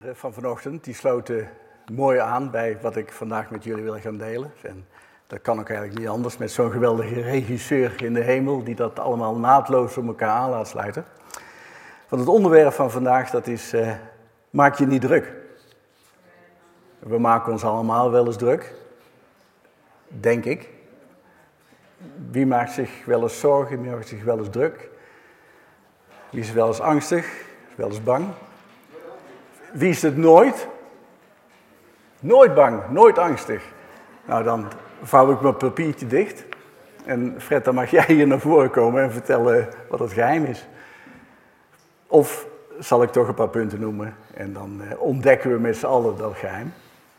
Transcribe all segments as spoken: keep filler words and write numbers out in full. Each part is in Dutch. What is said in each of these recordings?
van vanochtend, die sloten mooi aan bij wat ik vandaag met jullie wil gaan delen. En dat kan ook eigenlijk niet anders met zo'n geweldige regisseur in de hemel die dat allemaal naadloos op elkaar aan laat sluiten. Want het onderwerp van vandaag, dat is, uh, maak je niet druk. We maken ons allemaal wel eens druk, denk ik. Wie maakt zich wel eens zorgen, wie maakt zich wel eens druk? Wie is wel eens angstig, wel eens bang? Wie is het nooit? Nooit bang, nooit angstig. Nou, dan vouw ik mijn papiertje dicht. En Fred, dan mag jij hier naar voren komen en vertellen wat het geheim is. Of zal ik toch een paar punten noemen en dan eh, ontdekken we met z'n allen dat geheim.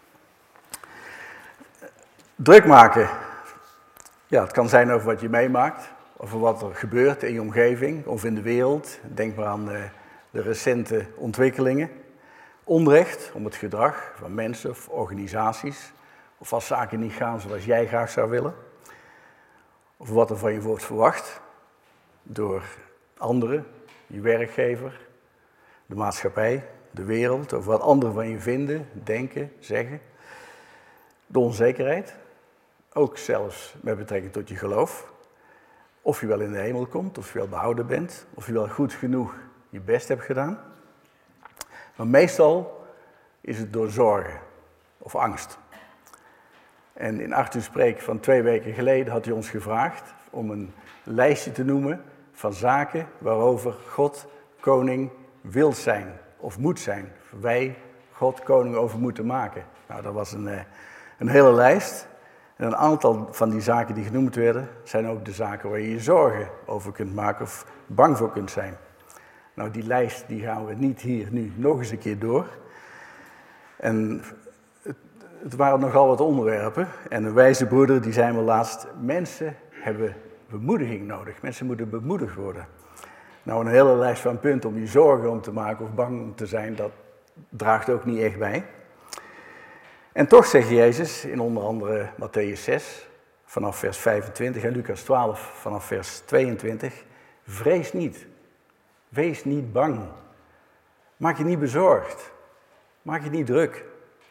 Druk maken. Ja, het kan zijn over wat je meemaakt, over wat er gebeurt in je omgeving of in de wereld. Denk maar aan de, de recente ontwikkelingen. Onrecht om het gedrag van mensen of organisaties, of als zaken niet gaan zoals jij graag zou willen. Of wat er van je wordt verwacht door anderen, je werkgever, de maatschappij, de wereld, of wat anderen van je vinden, denken, zeggen. De onzekerheid, ook zelfs met betrekking tot je geloof. Of je wel in de hemel komt, of je wel behouden bent, of je wel goed genoeg je best hebt gedaan. Maar meestal is het door zorgen of angst. En in Arthur's preek van twee weken geleden had hij ons gevraagd om een lijstje te noemen van zaken waarover God koning wil zijn of moet zijn. Wij God koning over moeten maken. Nou, dat was een, een hele lijst. En een aantal van die zaken die genoemd werden, zijn ook de zaken waar je je zorgen over kunt maken of bang voor kunt zijn. Nou, die lijst die gaan we niet hier nu nog eens een keer door. En het, het waren nogal wat onderwerpen. En een wijze broeder die zei me laatst, mensen hebben bemoediging nodig. Mensen moeten bemoedigd worden. Nou, een hele lijst van punten om je zorgen om te maken of bang om te zijn, dat draagt ook niet echt bij. En toch zegt Jezus in onder andere Mattheüs zes, vanaf vers vijfentwintig en Lucas twaalf, vanaf vers tweeëntwintig, vrees niet. Wees niet bang. Maak je niet bezorgd. Maak je niet druk.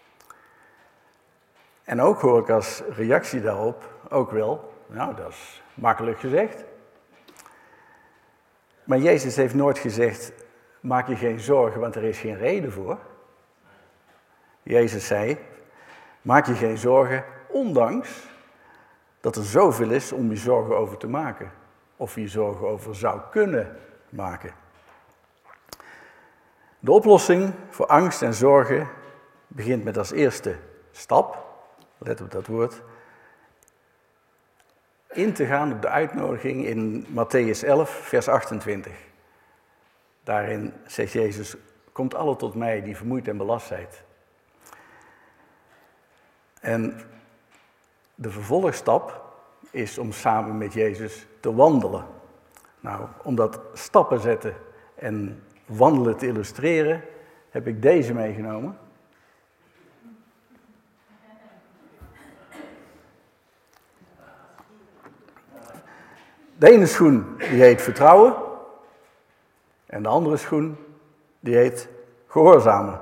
En ook hoor ik als reactie daarop ook wel, nou dat is makkelijk gezegd. Maar Jezus heeft nooit gezegd, maak je geen zorgen, want er is geen reden voor. Jezus zei, maak je geen zorgen, ondanks dat er zoveel is om je zorgen over te maken. Of je zorgen over zou kunnen maken. De oplossing voor angst en zorgen begint met als eerste stap, let op dat woord, in te gaan op de uitnodiging in Mattheüs elf, vers achtentwintig. Daarin zegt Jezus, komt alle tot mij die vermoeid en belast zijn. En de vervolgstap is om samen met Jezus te wandelen. Nou, om dat stappen zetten en wandelen te illustreren, heb ik deze meegenomen. De ene schoen die heet vertrouwen en de andere schoen die heet gehoorzamen.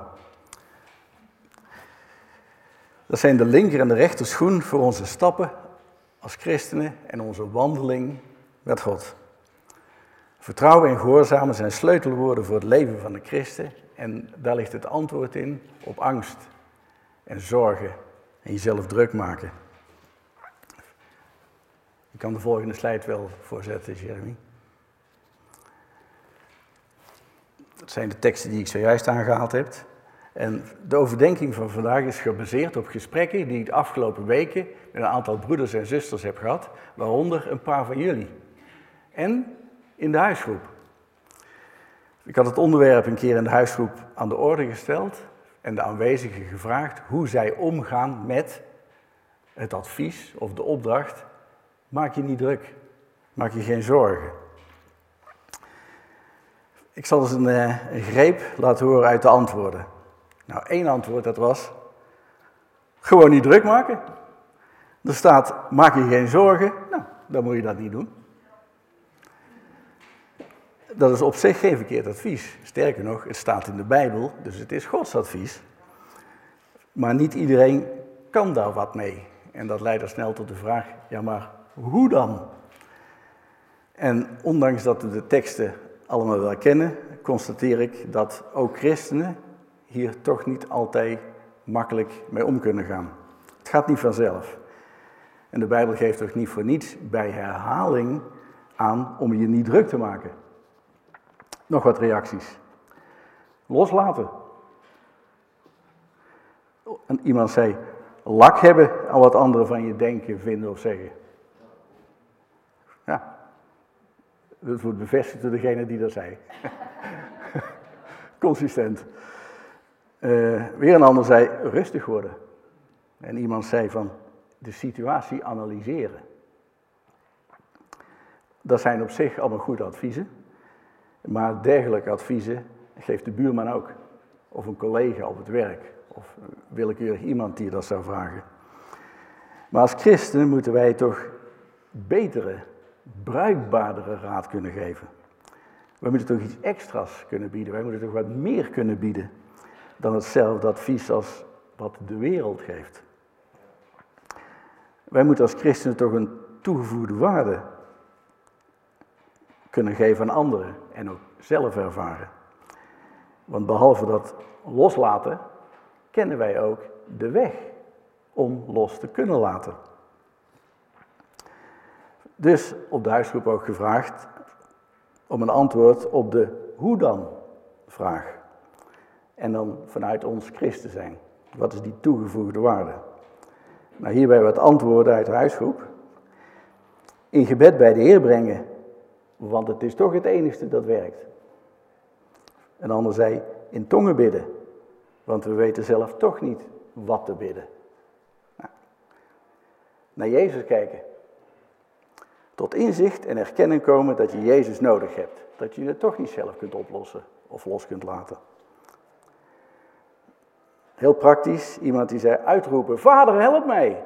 Dat zijn de linker en de rechter schoen voor onze stappen als christenen en onze wandeling met God. Vertrouwen en gehoorzamen zijn sleutelwoorden voor het leven van de christen en daar ligt het antwoord in op angst en zorgen en jezelf druk maken. Je kan de volgende slide wel voorzetten, Jeremy. Dat zijn de teksten die ik zojuist aangehaald heb. En de overdenking van vandaag is gebaseerd op gesprekken die ik de afgelopen weken met een aantal broeders en zusters heb gehad, waaronder een paar van jullie. En in de huisgroep. Ik had het onderwerp een keer in de huisgroep aan de orde gesteld en de aanwezigen gevraagd hoe zij omgaan met het advies of de opdracht, maak je niet druk, maak je geen zorgen. Ik zal eens een, een greep laten horen uit de antwoorden. Nou, één antwoord dat was, gewoon niet druk maken. Er staat, maak je geen zorgen, nou, dan moet je dat niet doen. Dat is op zich geen verkeerd advies. Sterker nog, het staat in de Bijbel, dus het is Gods advies. Maar niet iedereen kan daar wat mee. En dat leidt er snel tot de vraag, ja maar hoe dan? En ondanks dat we de teksten allemaal wel kennen, constateer ik dat ook christenen hier toch niet altijd makkelijk mee om kunnen gaan. Het gaat niet vanzelf. En de Bijbel geeft ook niet voor niets bij herhaling aan om je niet druk te maken. Nog wat reacties. Loslaten. En iemand zei, lak hebben aan wat anderen van je denken, vinden of zeggen. Ja, dat wordt bevestigd door degene die dat zei. Consistent. Uh, weer een ander zei, rustig worden. En iemand zei van, de situatie analyseren. Dat zijn op zich allemaal goede adviezen. Maar dergelijke adviezen geeft de buurman ook. Of een collega op het werk. Of willekeurig iemand die dat zou vragen. Maar als christenen moeten wij toch betere, bruikbaardere raad kunnen geven. We moeten toch iets extra's kunnen bieden. Wij moeten toch wat meer kunnen bieden dan hetzelfde advies als wat de wereld geeft. Wij moeten als christenen toch een toegevoegde waarde kunnen geven aan anderen en ook zelf ervaren. Want behalve dat loslaten, kennen wij ook de weg om los te kunnen laten. Dus op de huisgroep ook gevraagd om een antwoord op de hoe dan vraag. En dan vanuit ons christen zijn. Wat is die toegevoegde waarde? Nou, hierbij wat antwoorden uit de huisgroep. In gebed bij de Heer brengen, want het is toch het enigste dat werkt. Een ander zei, in tongen bidden, want we weten zelf toch niet wat te bidden. Nou, naar Jezus kijken. Tot inzicht en erkenning komen dat je Jezus nodig hebt. Dat je het toch niet zelf kunt oplossen of los kunt laten. Heel praktisch, iemand die zei uitroepen, Vader help mij.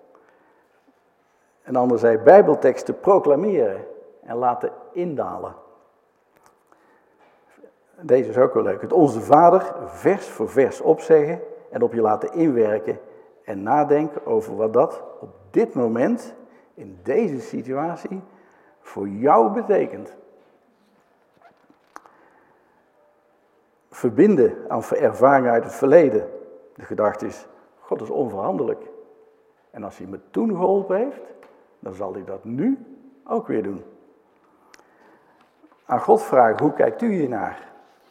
Een ander zei bijbelteksten proclameren en laten indalen. Deze is ook wel leuk. Het Onze Vader vers voor vers opzeggen en op je laten inwerken en nadenken over wat dat op dit moment, in deze situatie, voor jou betekent. Verbinden aan ervaringen uit het verleden. De gedachte is, God is onveranderlijk. En als hij me toen geholpen heeft, dan zal hij dat nu ook weer doen. Aan God vragen, hoe kijkt u hiernaar?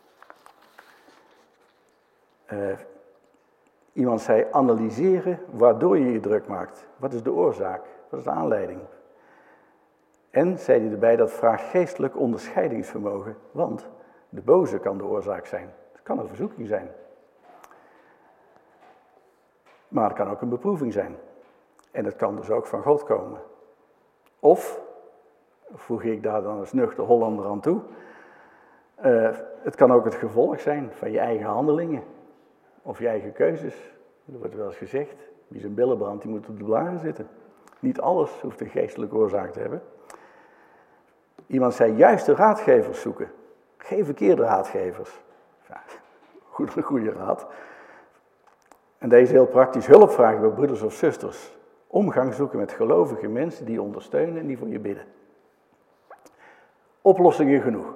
Uh, iemand zei, analyseren waardoor je je druk maakt. Wat is de oorzaak? Wat is de aanleiding? En, zei hij erbij, dat vraagt geestelijk onderscheidingsvermogen, want de boze kan de oorzaak zijn. Het kan een verzoeking zijn. Maar het kan ook een beproeving zijn. En het kan dus ook van God komen. Of, voeg ik daar dan als nuchter Hollander aan toe, uh, het kan ook het gevolg zijn van je eigen handelingen. Of je eigen keuzes. Er wordt wel eens gezegd, wie zijn billen brandt, die moet op de blaren zitten. Niet alles hoeft een geestelijke oorzaak te hebben. Iemand zei, juiste raadgevers zoeken. Geen verkeerde raadgevers. Ja, goed, een goede raad. En deze heel praktisch hulp vragen bij broeders of zusters. Omgang zoeken met gelovige mensen die je ondersteunen en die voor je bidden. Oplossingen genoeg.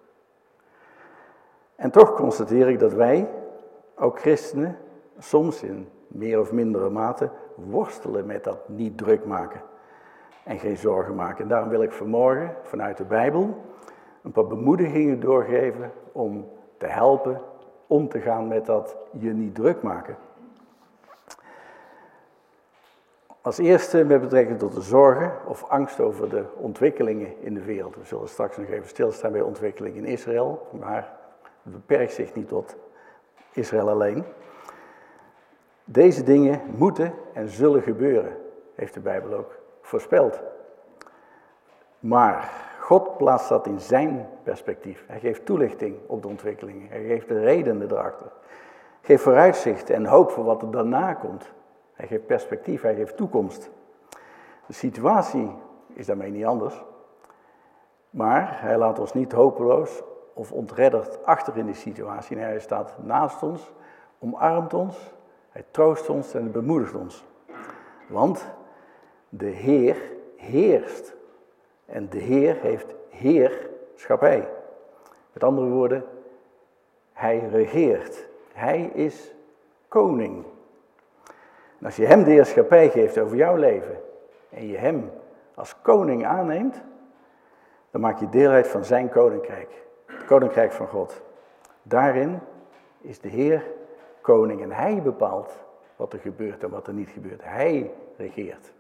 En toch constateer ik dat wij, ook christenen, soms in meer of mindere mate worstelen met dat niet druk maken en geen zorgen maken. En daarom wil ik vanmorgen vanuit de Bijbel een paar bemoedigingen doorgeven om te helpen om te gaan met dat je niet druk maken. Als eerste met betrekking tot de zorgen of angst over de ontwikkelingen in de wereld. We zullen straks nog even stilstaan bij ontwikkelingen in Israël, maar het beperkt zich niet tot Israël alleen. Deze dingen moeten en zullen gebeuren, heeft de Bijbel ook voorspeld. Maar God plaatst dat in zijn perspectief. Hij geeft toelichting op de ontwikkelingen. Hij geeft de redenen erachter. Hij geeft vooruitzicht en hoop voor wat er daarna komt. Hij geeft perspectief, hij geeft toekomst. De situatie is daarmee niet anders. Maar hij laat ons niet hopeloos of ontredderd achter in die situatie. Nee, hij staat naast ons, omarmt ons, hij troost ons en bemoedigt ons. Want de Heer heerst. En de Heer heeft heerschappij. Met andere woorden, hij regeert. Hij is koning. En als je hem de heerschappij geeft over jouw leven en je hem als koning aanneemt, dan maak je deel uit van zijn koninkrijk. Het koninkrijk van God. Daarin is de Heer koning en hij bepaalt wat er gebeurt en wat er niet gebeurt. Hij regeert.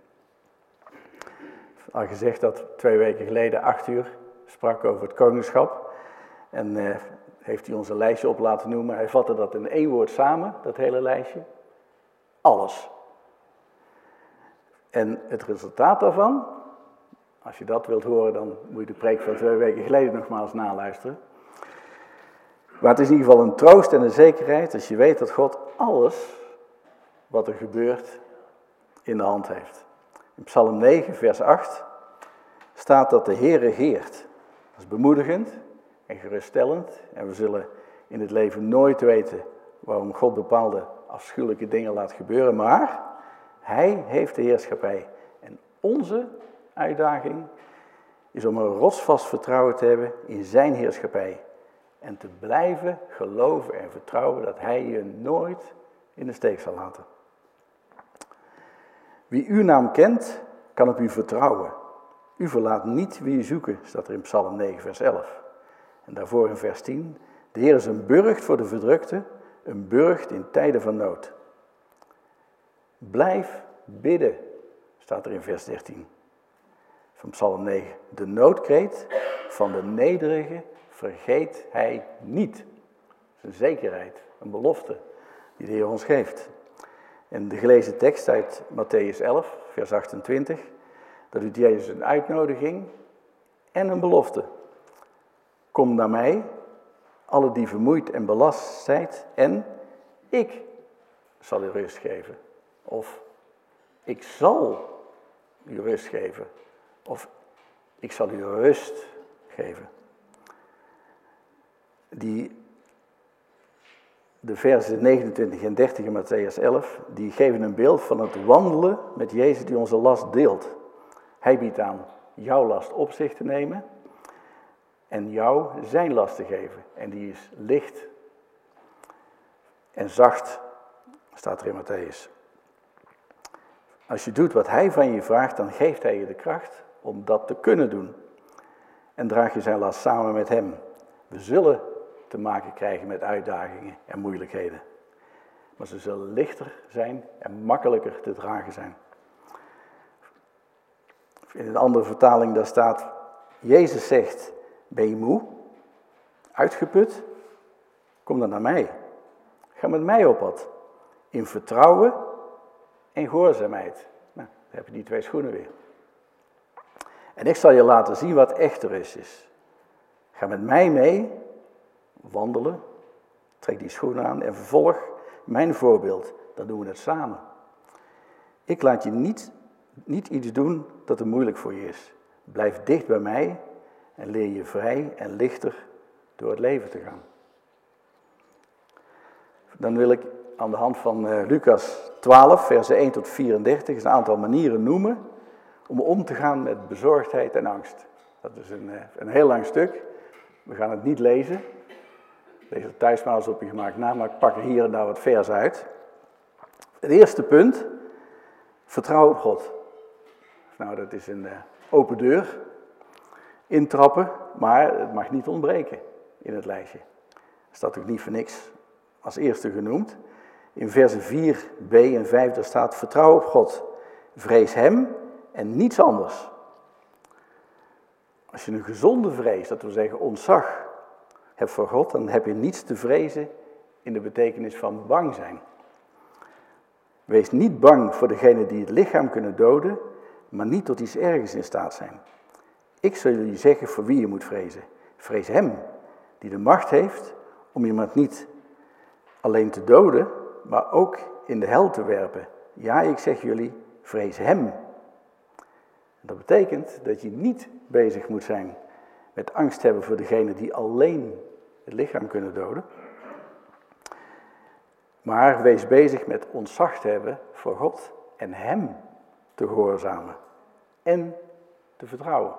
Al gezegd dat twee weken geleden acht uur sprak over het koningschap. En uh, heeft hij ons een lijstje op laten noemen. Hij vatte dat in één woord samen, dat hele lijstje. Alles. En het resultaat daarvan, als je dat wilt horen, dan moet je de preek van twee weken geleden nogmaals naluisteren. Maar het is in ieder geval een troost en een zekerheid als je weet dat God alles wat er gebeurt in de hand heeft. In Psalm negen, vers acht staat dat de Heer regeert. Dat is bemoedigend en geruststellend. En we zullen in het leven nooit weten waarom God bepaalde afschuwelijke dingen laat gebeuren. Maar hij heeft de heerschappij. En onze uitdaging is om een rotsvast vertrouwen te hebben in zijn heerschappij. En te blijven geloven en vertrouwen dat hij je nooit in de steek zal laten. Wie uw naam kent, kan op u vertrouwen. U verlaat niet wie u zoeken, staat er in Psalm negen, vers elf. En daarvoor in vers tien. De Heer is een burcht voor de verdrukte, een burcht in tijden van nood. Blijf bidden, staat er in vers dertien. Van Psalm negen. De noodkreet van de nederige vergeet hij niet. Dat is een zekerheid, een belofte die de Heer ons geeft. En de gelezen tekst uit Mattheüs elf, vers achtentwintig, dat doet Jezus een uitnodiging en een belofte. Kom naar mij, alle die vermoeid en belast zijt, en ik zal u rust geven. Of ik zal u rust geven. Of ik zal u rust geven. Die, de versen negenentwintig en dertig in Mattheüs elf, die geven een beeld van het wandelen met Jezus die onze last deelt. Hij biedt aan jouw last op zich te nemen en jou zijn last te geven. En die is licht en zacht, staat er in Mattheüs. Als je doet wat hij van je vraagt, dan geeft hij je de kracht om dat te kunnen doen. En draag je zijn last samen met hem. We zullen te maken krijgen met uitdagingen en moeilijkheden. Maar ze zullen lichter zijn en makkelijker te dragen zijn. In een andere vertaling daar staat, Jezus zegt, ben je moe? Uitgeput? Kom dan naar mij. Ga met mij op pad. In vertrouwen en gehoorzaamheid. Nou, dan heb je die twee schoenen weer. En ik zal je laten zien wat echt er is. is. Ga met mij mee, wandelen, trek die schoenen aan en vervolg mijn voorbeeld. Dan doen we het samen. Ik laat je niet, niet iets doen dat er moeilijk voor je is. Blijf dicht bij mij en leer je vrij en lichter door het leven te gaan. Dan wil ik aan de hand van uh, Lucas twaalf, versen één tot vierendertig, een aantal manieren noemen om om te gaan met bezorgdheid en angst. Dat is een, uh, een heel lang stuk. We gaan het niet lezen. Lees het thuis maar eens op je gemaakt na, maar ik pak er hier en daar wat vers uit. Het eerste punt, vertrouw op God. Nou, dat is een uh, open deur, intrappen, maar het mag niet ontbreken in het lijstje. Dat staat ook niet voor niks als eerste genoemd. In versen vier b en vijf daar staat, vertrouw op God, vrees hem en niets anders. Als je een gezonde vrees, dat wil zeggen ontzag, hebt voor God, dan heb je niets te vrezen in de betekenis van bang zijn. Wees niet bang voor degenen die het lichaam kunnen doden, maar niet tot iets ergens in staat zijn. Ik zal jullie zeggen voor wie je moet vrezen. Vrees hem, die de macht heeft om iemand niet alleen te doden, maar ook in de hel te werpen. Ja, ik zeg jullie, vrees hem. Dat betekent dat je niet bezig moet zijn met angst hebben voor degenen die alleen het lichaam kunnen doden. Maar wees bezig met ontzag te hebben voor God en hem te gehoorzamen en te vertrouwen.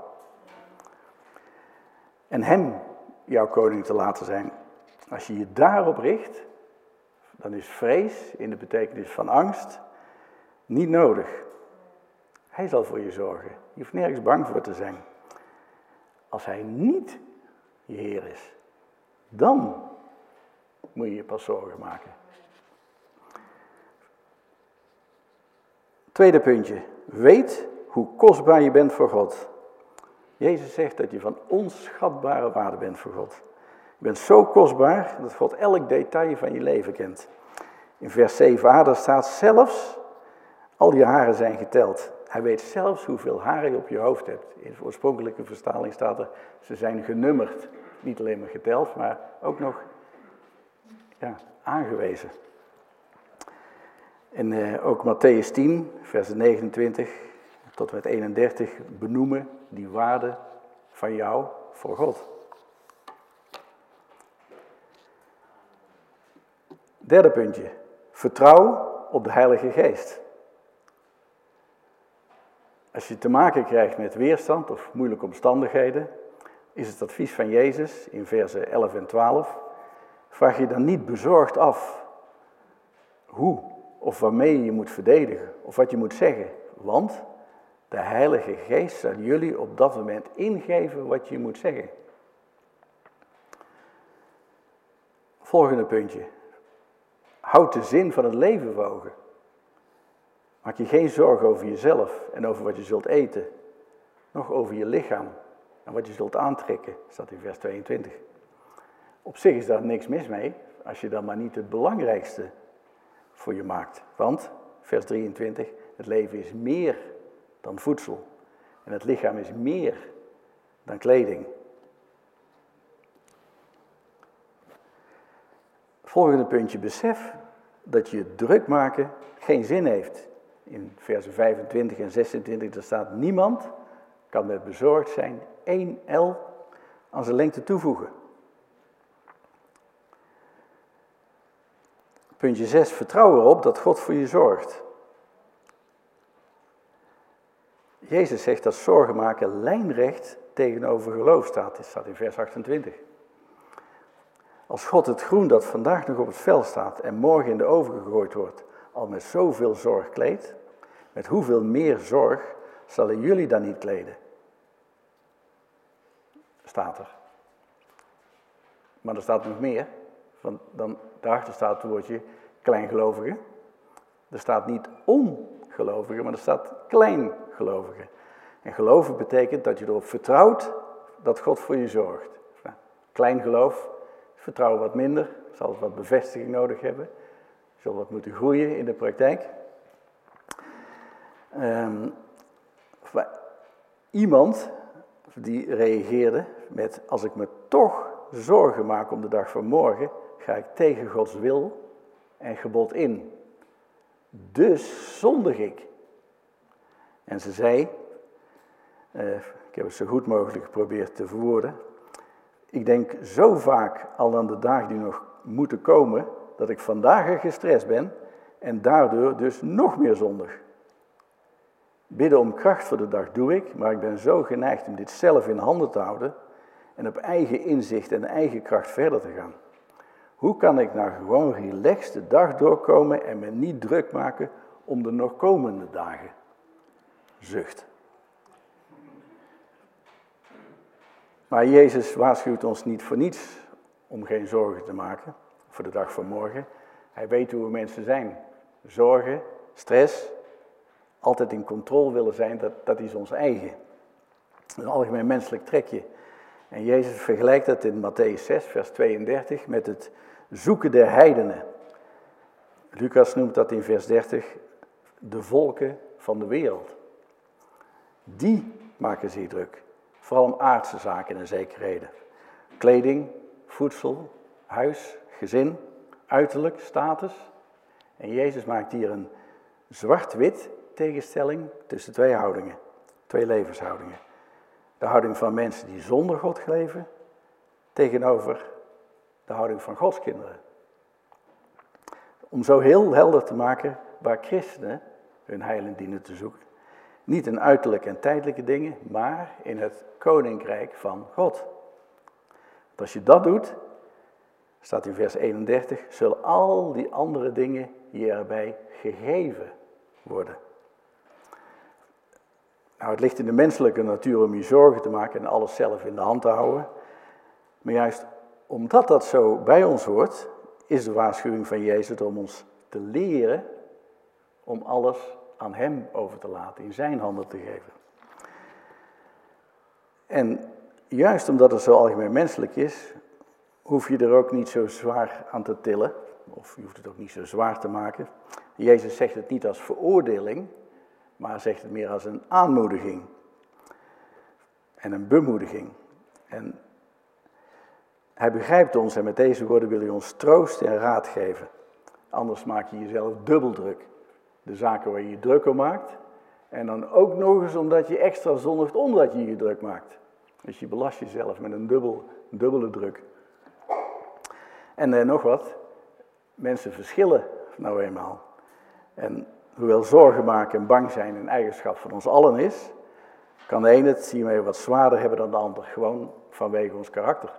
En hem jouw koning te laten zijn. Als je je daarop richt, dan is vrees in de betekenis van angst niet nodig. Hij zal voor je zorgen. Je hoeft nergens bang voor te zijn. Als hij niet je Heer is, dan moet je je pas zorgen maken. Tweede puntje. Weet hoe kostbaar je bent voor God. Jezus zegt dat je van onschatbare waarde bent voor God. Je bent zo kostbaar dat God elk detail van je leven kent. In vers zeven a daar staat zelfs, al je haren zijn geteld. Hij weet zelfs hoeveel haren je op je hoofd hebt. In de oorspronkelijke vertaling staat er, ze zijn genummerd. Niet alleen maar geteld, maar ook nog ja, aangewezen. En eh, ook Mattheüs tien, vers negenentwintig tot en met eenendertig benoemen die waarde van jou voor God. Derde puntje. Vertrouw op de Heilige Geest. Als je te maken krijgt met weerstand of moeilijke omstandigheden, is het advies van Jezus in versen elf en twaalf, vraag je dan niet bezorgd af hoe of waarmee je je moet verdedigen of wat je moet zeggen, want de Heilige Geest zal jullie op dat moment ingeven wat je moet zeggen. Volgende puntje. Houd de zin van het leven voor ogen. Maak je geen zorgen over jezelf en over wat je zult eten, nog over je lichaam en wat je zult aantrekken, staat in vers tweeëntwintig. Op zich is daar niks mis mee, als je dan maar niet het belangrijkste voor je maakt. Want, vers drieëntwintig, het leven is meer dan voedsel en het lichaam is meer dan kleding. Volgende puntje, besef dat je druk maken geen zin heeft. In versen vijfentwintig en zesentwintig daar staat, niemand kan met bezorgd zijn één el aan zijn lengte toevoegen. Puntje zes, vertrouw erop dat God voor je zorgt. Jezus zegt dat zorgen maken lijnrecht tegenover geloof staat. Dit staat in vers achtentwintig. Als God het groen dat vandaag nog op het veld staat en morgen in de oven gegooid wordt, al met zoveel zorg kleedt, met hoeveel meer zorg zullen jullie dan niet kleden? Staat er. Maar er staat nog meer, want dan daarachter staat het woordje kleingelovige. Er staat niet ongelovige, maar er staat kleingelovige. En geloven betekent dat je erop vertrouwt dat God voor je zorgt. Nou, klein geloof, vertrouwen wat minder, zal wat bevestiging nodig hebben. Zal wat moeten groeien in de praktijk. Um, iemand die reageerde met, als ik me toch zorgen maak om de dag van morgen, ga ik tegen Gods wil en gebod in. Dus zondig ik. En ze zei, uh, ik heb het zo goed mogelijk geprobeerd te verwoorden, ik denk zo vaak al aan de dagen die nog moeten komen, dat ik vandaag er gestrest ben en daardoor dus nog meer zondig. Bidden om kracht voor de dag doe ik, maar ik ben zo geneigd om dit zelf in handen te houden en op eigen inzicht en eigen kracht verder te gaan. Hoe kan ik nou gewoon relaxed de dag doorkomen en me niet druk maken om de nog komende dagen? Zucht. Maar Jezus waarschuwt ons niet voor niets om geen zorgen te maken voor de dag van morgen. Hij weet hoe we mensen zijn. Zorgen, stress, altijd in controle willen zijn, dat, dat is ons eigen. Dat is een algemeen menselijk trekje. En Jezus vergelijkt dat in Mattheüs zes, vers tweeëndertig, met het zoeken der heidenen. Lucas noemt dat in vers dertig de volken van de wereld. Die maken zich druk. Vooral om aardse zaken en zekerheden. Kleding, voedsel, huis, gezin, uiterlijk, status. En Jezus maakt hier een zwart-wit tegenstelling tussen twee houdingen. Twee levenshoudingen. de houding van mensen die zonder God leven, tegenover de houding van Gods kinderen. Om zo heel helder te maken waar christenen hun heil in dienen te zoeken. Niet in uiterlijke en tijdelijke dingen, maar in het koninkrijk van God. Want als je dat doet, staat in vers eenendertig, zullen al die andere dingen je erbij gegeven worden. Nou, het ligt in de menselijke natuur om je zorgen te maken en alles zelf in de hand te houden. Maar juist omdat dat zo bij ons hoort, is de waarschuwing van Jezus om ons te leren om alles aan hem over te laten, in zijn handen te geven. En juist omdat het zo algemeen menselijk is, hoef je er ook niet zo zwaar aan te tillen, of je hoeft het ook niet zo zwaar te maken. Jezus zegt het niet als veroordeling, maar zegt het meer als een aanmoediging en een bemoediging. En hij begrijpt ons en met deze woorden wil hij ons troost en raad geven. Anders maak je jezelf dubbel druk. De zaken waar je je druk om maakt. En dan ook nog eens omdat je extra zondigt omdat je je druk maakt. Dus je belast jezelf met een dubbel, dubbele druk. En eh, nog wat. Mensen verschillen nou eenmaal. En hoewel zorgen maken en bang zijn een eigenschap van ons allen is, kan de ene het hiermee wat zwaarder hebben dan de ander. Gewoon vanwege ons karakter.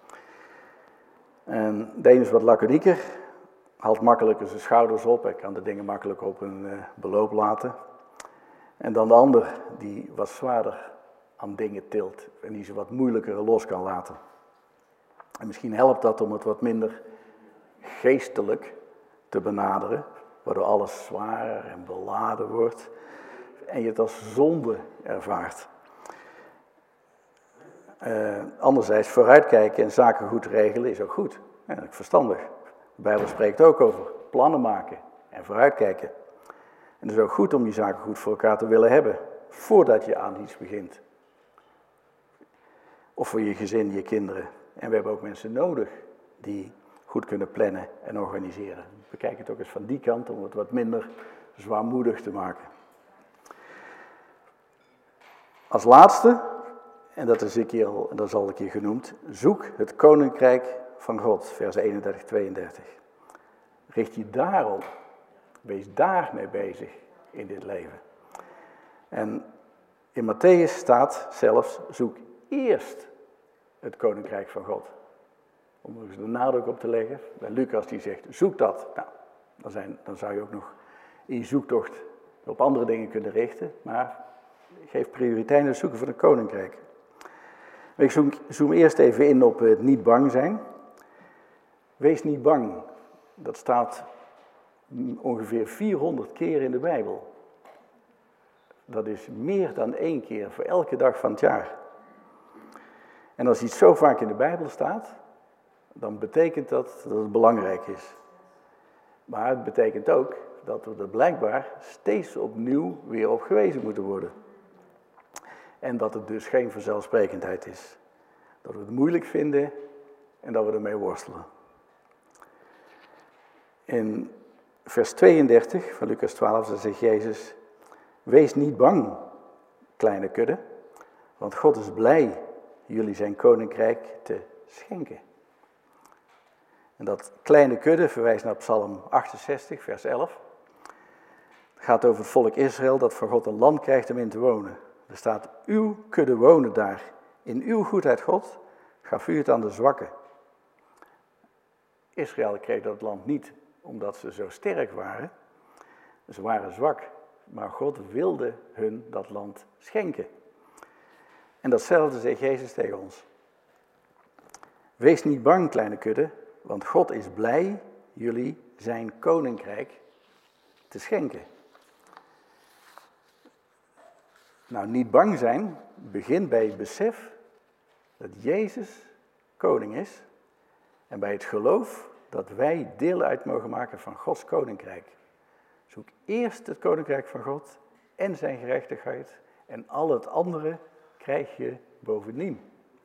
En de ene is wat laconieker, haalt makkelijker zijn schouders op en kan de dingen makkelijk op een uh, beloop laten. En dan de ander die wat zwaarder aan dingen tilt en die ze wat moeilijker los kan laten. En misschien helpt dat om het wat minder geestelijk te benaderen, waardoor alles zwaarder en beladen wordt en je het als zonde ervaart. Uh, anderzijds, vooruitkijken en zaken goed regelen is ook goed. Ja, dat is verstandig. De Bijbel spreekt ook over plannen maken en vooruitkijken. En het is ook goed om die zaken goed voor elkaar te willen hebben, voordat je aan iets begint. Of voor je gezin, je kinderen. En we hebben ook mensen nodig die goed kunnen plannen en organiseren. Bekijk het ook eens van die kant om het wat minder zwaarmoedig te maken. Als laatste, en dat is, een keer al, dat is al een keer genoemd, zoek het koninkrijk van God, vers eenendertig, tweeëndertig. Richt je daarop, wees daarmee bezig in dit leven. En in Matthäus staat zelfs, zoek eerst het koninkrijk van God. Om er eens de nadruk op te leggen. Bij Lucas die zegt, zoek dat. Nou, dan, zijn, dan zou je ook nog in je zoektocht op andere dingen kunnen richten. Maar geef prioriteit aan het zoeken van het koninkrijk. Ik zoom, zoom eerst even in op het niet bang zijn. Wees niet bang. Dat staat ongeveer vierhonderd keer in de Bijbel. Dat is meer dan één keer voor elke dag van het jaar. En als iets zo vaak in de Bijbel staat, dan betekent dat dat het belangrijk is. Maar het betekent ook dat we er blijkbaar steeds opnieuw weer op gewezen moeten worden. En dat het dus geen vanzelfsprekendheid is. Dat we het moeilijk vinden en dat we ermee worstelen. In vers tweeëndertig van Lucas twaalf zegt Jezus, wees niet bang, kleine kudde, want God is blij jullie zijn koninkrijk te schenken. En dat kleine kudde verwijst naar Psalm achtenzestig, vers elf. Het gaat over het volk Israël dat van God een land krijgt om in te wonen. Er staat, uw kudde wonen daar. In uw goedheid, God, gaf u het aan de zwakken. Israël kreeg dat land niet omdat ze zo sterk waren. Ze waren zwak, maar God wilde hun dat land schenken. En datzelfde zegt Jezus tegen ons. Wees niet bang, kleine kudde, want God is blij jullie zijn koninkrijk te schenken. Nou, niet bang zijn begint bij het besef dat Jezus koning is en bij het geloof dat wij deel uit mogen maken van Gods koninkrijk. Zoek eerst het koninkrijk van God en zijn gerechtigheid en al het andere krijg je bovendien.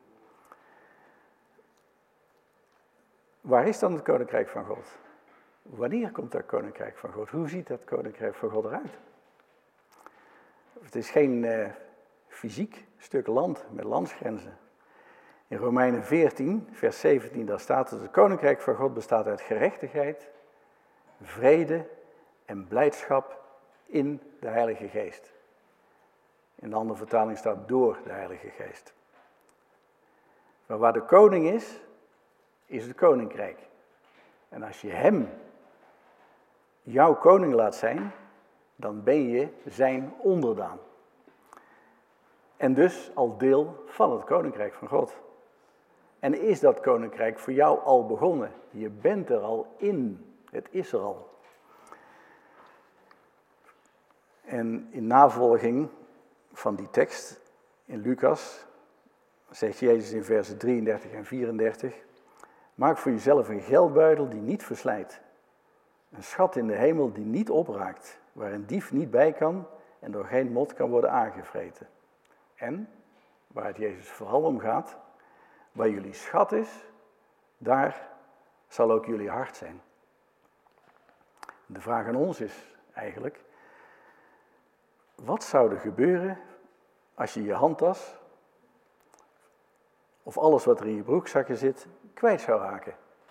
Waar is dan het koninkrijk van God? Wanneer komt dat koninkrijk van God? Hoe ziet dat koninkrijk van God eruit? Het is geen uh, fysiek stuk land met landsgrenzen. In Romeinen veertien, vers zeventien, daar staat het: het koninkrijk van God bestaat uit gerechtigheid, vrede en blijdschap in de Heilige Geest. In de andere vertaling staat door de Heilige Geest. Maar waar de koning is, is het koninkrijk. En als je hem jouw koning laat zijn, dan ben je zijn onderdaan. En dus al deel van het koninkrijk van God. En is dat koninkrijk voor jou al begonnen? Je bent er al in. Het is er al. En in navolging van die tekst in Lucas zegt Jezus in versen drieëndertig en vierendertig: maak voor jezelf een geldbuidel die niet verslijt. Een schat in de hemel die niet opraakt, waar een dief niet bij kan en door geen mot kan worden aangevreten. En, waar het Jezus vooral om gaat, waar jullie schat is, daar zal ook jullie hart zijn. De vraag aan ons is eigenlijk: wat zou er gebeuren als je je handtas of alles wat er in je broekzakken zit kwijt zou raken?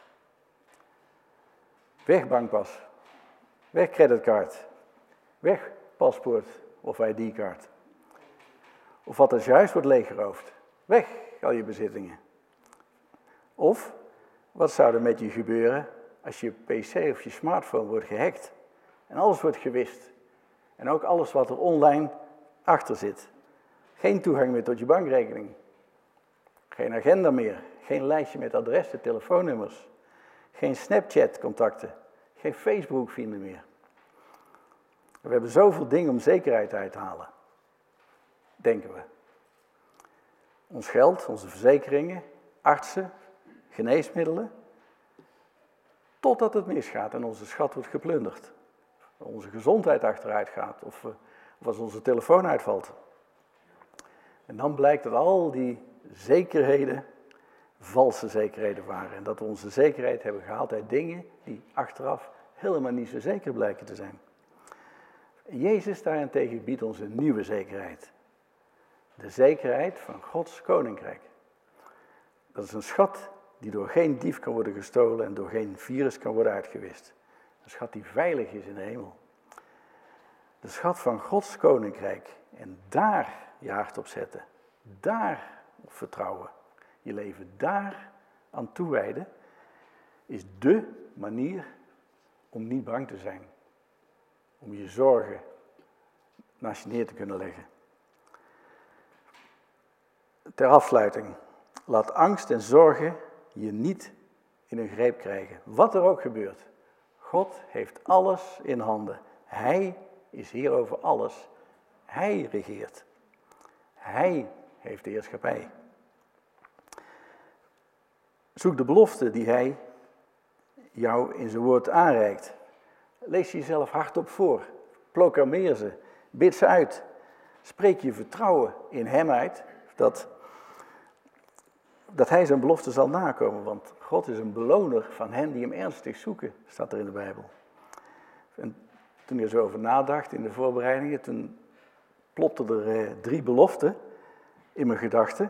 Weg bankpas, weg creditcard, weg paspoort of I D-kaart. Of wat als je huis wordt leeggeroofd, weg al je bezittingen. Of wat zou er met je gebeuren als je P C of je smartphone wordt gehackt en alles wordt gewist. En ook alles wat er online achter zit. Geen toegang meer tot je bankrekening. Geen agenda meer. Geen lijstje met adressen, telefoonnummers. Geen Snapchat-contacten. Geen Facebook-vrienden meer. We hebben zoveel dingen om zekerheid uit te halen. Denken we. Ons geld, onze verzekeringen, artsen, geneesmiddelen. Totdat het misgaat en onze schat wordt geplunderd. Onze gezondheid achteruit gaat of, of als onze telefoon uitvalt. En dan blijkt dat al die zekerheden valse zekerheden waren. En dat we onze zekerheid hebben gehaald uit dingen die achteraf helemaal niet zo zeker blijken te zijn. Jezus daarentegen biedt ons een nieuwe zekerheid. De zekerheid van Gods koninkrijk. Dat is een schat die door geen dief kan worden gestolen en door geen virus kan worden uitgewist. Een schat die veilig is in de hemel. De schat van Gods koninkrijk. En daar je hart op zetten. Daar op vertrouwen. Je leven daar aan toewijden. Is dé manier om niet bang te zijn. Om je zorgen naast je neer te kunnen leggen. Ter afsluiting. Laat angst en zorgen je niet in een greep krijgen. Wat er ook gebeurt. God heeft alles in handen. Hij is heer over alles. Hij regeert. Hij heeft de heerschappij. Zoek de belofte die hij jou in zijn woord aanreikt. Lees ze jezelf hardop voor. Proclameer ze. Bid ze uit. Spreek je vertrouwen in hem uit. Dat, dat hij zijn belofte zal nakomen. Want God is een beloner van hen die hem ernstig zoeken. Staat er in de Bijbel. En toen ik er zo over nadacht in de voorbereidingen. Toen plopten er eh, drie beloften in mijn gedachten.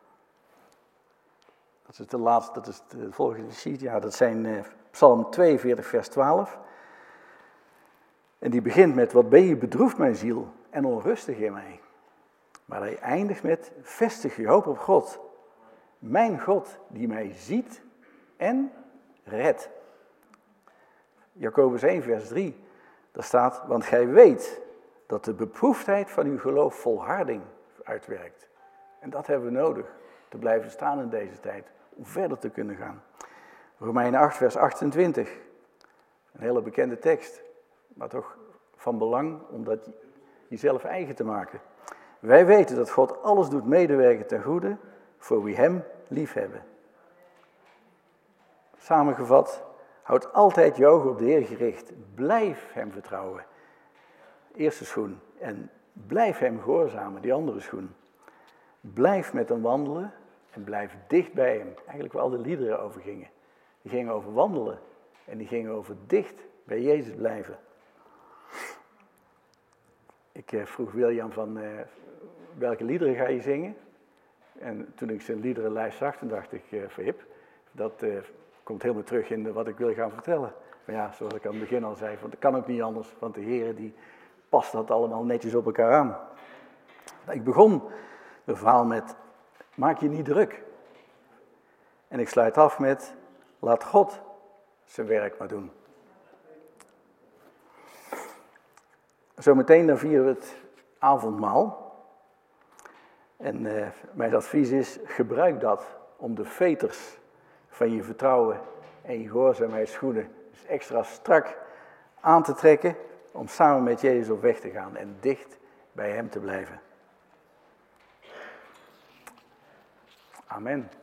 Dat is de laatste, dat is de volgende sheet. Ja, dat zijn eh, Psalm tweeënveertig, vers twaalf. En die begint met: wat ben je bedroefd, mijn ziel, en onrustig in mij. Maar hij eindigt met: vestig je hoop op God. Mijn God, die mij ziet en redt. Jacobus één, vers drie. Daar staat: want gij weet dat de beproefdheid van uw geloof volharding uitwerkt. En dat hebben we nodig, te blijven staan in deze tijd, om verder te kunnen gaan. Romeinen acht, vers achtentwintig. Een hele bekende tekst, maar toch van belang om dat jezelf eigen te maken. Wij weten dat God alles doet medewerken ten goede voor wie hem liefhebben. Samengevat, houd altijd je ogen op de Heer gericht. Blijf hem vertrouwen. Eerste schoen. En blijf hem gehoorzamen, die andere schoen. Blijf met hem wandelen en blijf dicht bij hem. Eigenlijk waar al de liederen over gingen. Die gingen over wandelen en die gingen over dicht bij Jezus blijven. ik uh, vroeg William van uh, welke liederen ga je zingen? En toen ik zijn liederenlijst zag, toen dacht ik uh, van hip, dat uh, komt helemaal terug in de, wat ik wil gaan vertellen. Maar ja, zoals ik aan het begin al zei, want dat kan ook niet anders, want de Heer die past dat allemaal netjes op elkaar aan. Ik begon het verhaal met, maak je niet druk. En ik sluit af met, laat God zijn werk maar doen. Zometeen dan vieren we het avondmaal. En uh, mijn advies is, gebruik dat om de veters van je vertrouwen en je gehoorzamheidsschoenen dus extra strak aan te trekken, om samen met Jezus op weg te gaan en dicht bij Hem te blijven. Amen.